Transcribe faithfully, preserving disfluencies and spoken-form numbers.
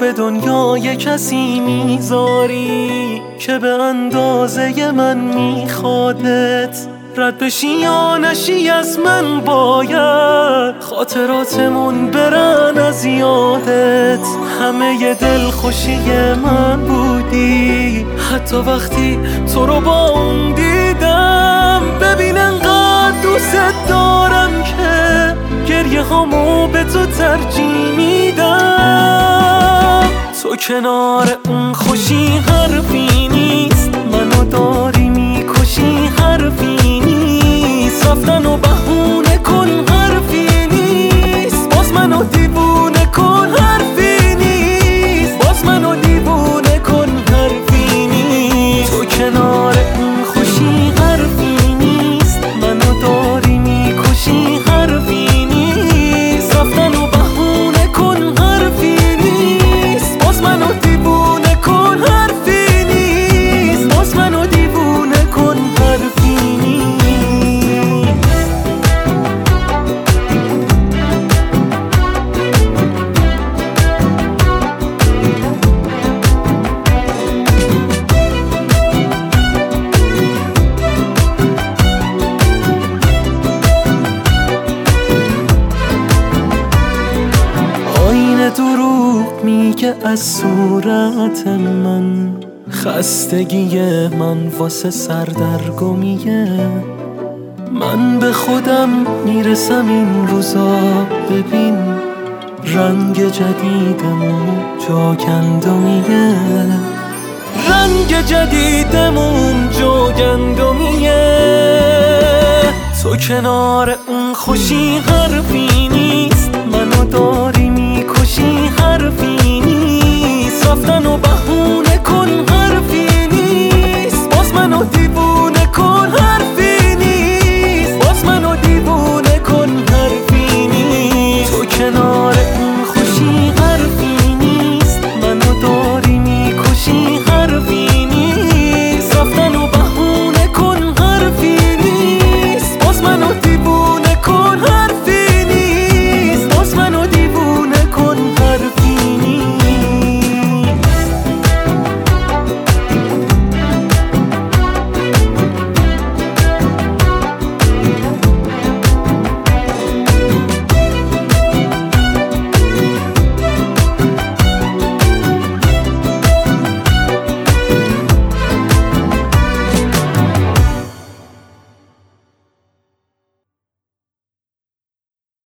به دنیای کسی میذاری که به اندازه من میخوادت. رد بشی یا نشی از من باید خاطراتمون برن از یادت. همه ی دل خوشی من بودی حتی وقتی تو رو با اون دیدم. ببین انقدر دوست دارم که گریه هامو به تو ترجیح میدم. تو کنار اون خوشی حرفی نیست، منو داری میکشی حرفی نیست. رفتن و بهونه کن حرفی نیست، باز منو دیوونه کن حرفی نیست، باز منو دیوونه کن حرفی نیست. تو کنار اون خوشی حرفی نیست، منو داری میکشی حرفی نیست. رفتن و بهونه کن حرفی نیست، باز منو دیوونه کن حرفی نیست، باز منو دیوونه کن حرفی نیست. آینه دروغ میگه از صورت من، خستگی من واسه سردرگمیه. من به خودم میرسم این روزا، ببین رنگ جدیدمون جا گندمیه. رنگ جدیدمون جا گندمیه. تو کنار اون خوشی حرفی نیست، منو داری میکشی حرفی نیست. رفتن و بهونه